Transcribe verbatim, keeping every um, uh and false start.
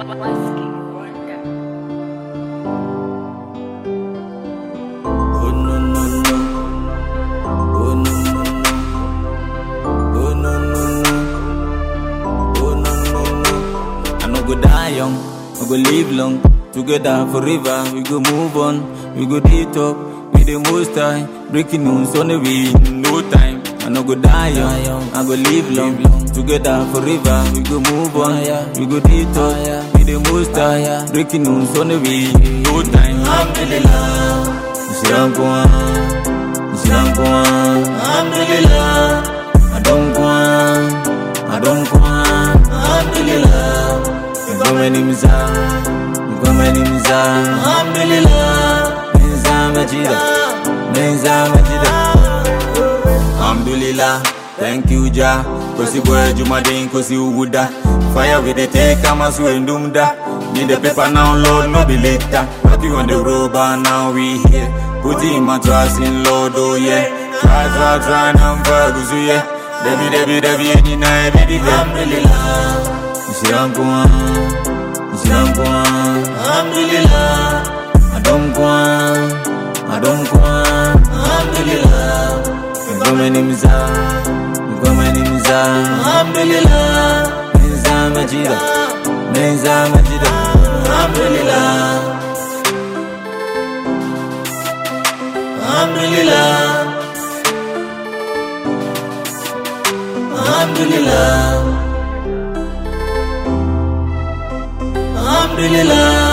Oh no no no, oh no no no, oh no no no, oh no no no. I no go die young, I go live long. Together forever, we go move on, we go deep up, we the most high. Breaking news on the way, no time. I no go die young, I go live long. Together forever, we go move on, we go deep up, we the most high. Breaking news on the way, no time. Alhamdulillah, Nishirankwa, Nishirankwa, Alhamdulillah. I don't want, I don't want, Alhamdulillah. You go many misa, you go many misa, Alhamdulillah. Menza majida, menza majida. Alhamdulillah, thank you Jah. Kosi boy Jumadin, kosi uguda. Fire with the take, I'm a swing dumda. Need the paper now, Lord, no be later. But you on the road, but now we here. Put in my trust in Lord, oh yeah. Try, try, try, and forget you, yeah. Debi, debi, debi, any night, baby, alhamdulillah. Nishirankwa, Nishirankwa, alhamdulillah. I don't want, I don't want, alhamdulillah. You go many misa, you go many misa, alhamdulillah. Menza majida, menza majida, alhamdulillah. Alhamdulillah, Alhamdulillah, Alhamdulillah.